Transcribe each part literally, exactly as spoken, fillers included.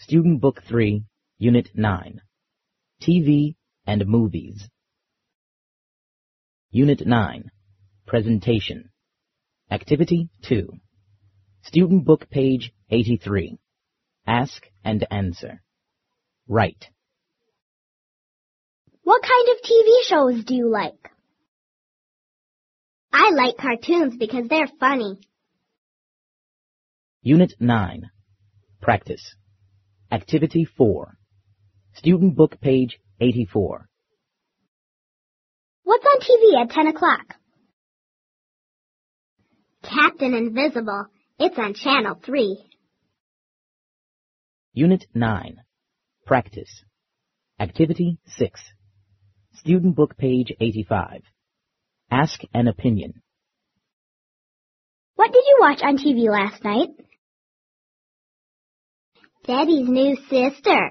Student Book three, Unit nine, T V and Movies. Unit nine, Presentation. Activity two. Student Book page eighty-three. Ask and answer. Write. What kind of T V shows do you like? I like cartoons because they're funny. Unit nine, Practice. Activity four. Student Book page eighty-four. What's on T V at ten o'clock? Captain Invisible. It's on Channel three. Unit nine, Practice. Activity six. Student Book page eighty-five. Ask an opinion. What did you watch on T V last night? Daddy's New Sister.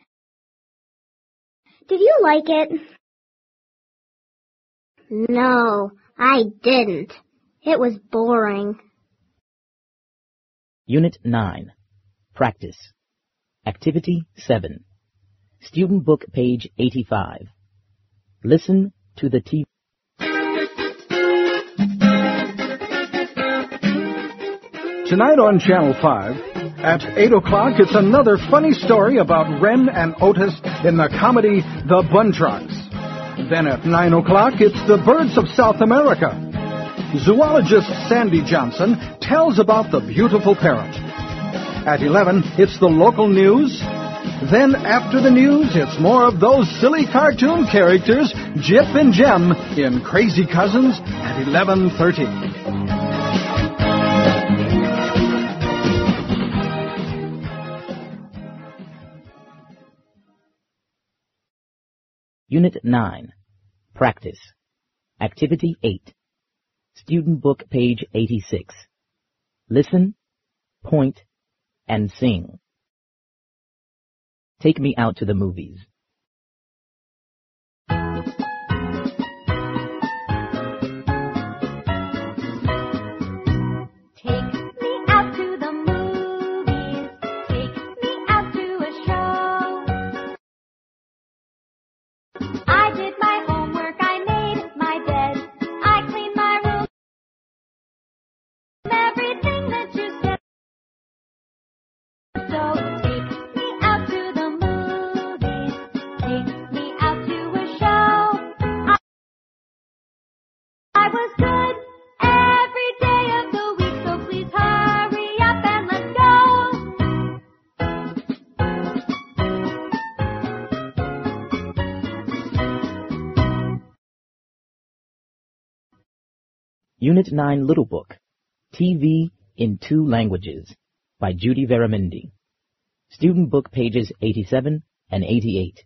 Did you like it? No, I didn't. It was boring. Unit nine, Practice. Activity seven. Student Book page eighty-five. Listen to the T V. Tonight on Channel five, at eight o'clock, it's another funny story about Ren and Otis in the comedy The Buntrogs. Then at nine o'clock, it's The Birds of South America. Zoologist Sandy Johnson tells about the beautiful parrot. At eleven, it's the local news. Then after the news, it's more of those silly cartoon characters, Jip and Jem, in Crazy Cousins at eleven thirty. Unit nine, Practice. Activity eight. Student Book page eighty-six. Listen, point, and sing. Take me out to the movies. Take me out to the movies. Take me out to a show. I did my homework. I made my bed. I cleaned my room. Everything that you said. So take me out to the movies. Take me out to a show. I, I was good every day of the week, so please hurry up and let's go. Unit nine, Little Book. T V in Two Languages by Judy Veramindi. Student Book pages eighty-seven and eighty-eight.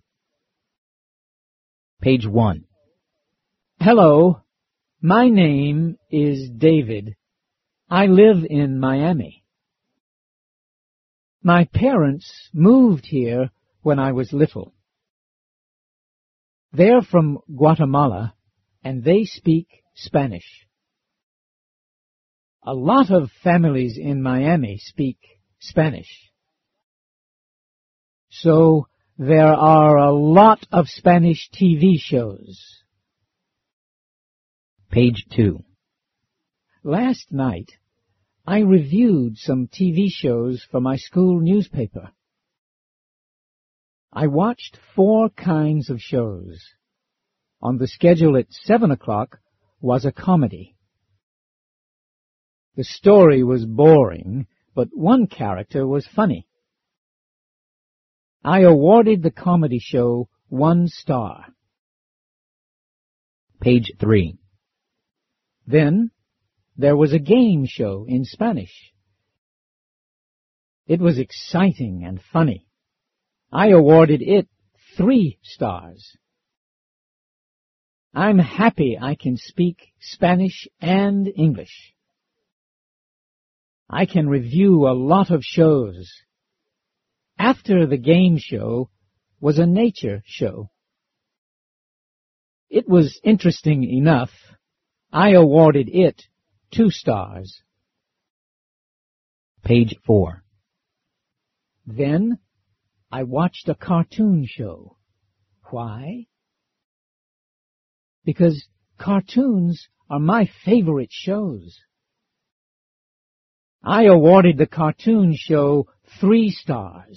Page one. Hello, my name is David. I live in Miami. My parents moved here when I was little. They're from Guatemala, and they speak Spanish. A lot of families in Miami speak Spanish. So there are a lot of Spanish T V shows. Page two. Last night, I reviewed some T V shows for my school newspaper. I watched four kinds of shows. On the schedule at seven o'clock was a comedy. The story was boring, but one character was funny. I awarded the comedy show one star. Page three. Then there was a game show in Spanish. It was exciting and funny. I awarded it three stars. I'm happy I can speak Spanish and English. I can review a lot of shows. After the game show was a nature show. It was interesting enough. I awarded it two stars. Page four. Then I watched a cartoon show. Why? Because cartoons are my favorite shows. I awarded the cartoon show three stars.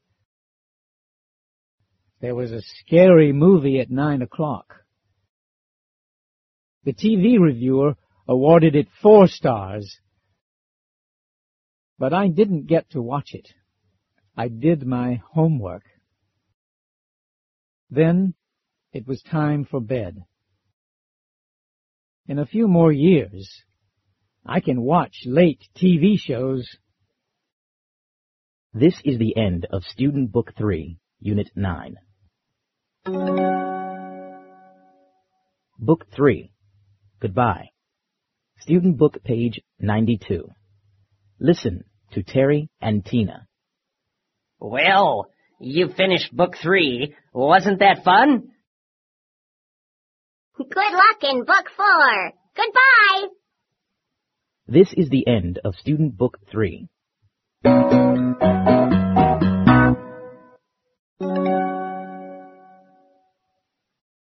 There was a scary movie at nine o'clock. The T V reviewer awarded it four stars. But I didn't get to watch it. I did my homework. Then it was time for bed. In a few more years, I can watch late T V shows. This is the end of Student Book three, Unit nine. Book three. Goodbye. Student Book page ninety-two. Listen to Terry and Tina. Well, you finished book three. Wasn't that fun? Good luck in book four. Goodbye. This is the end of Student Book three.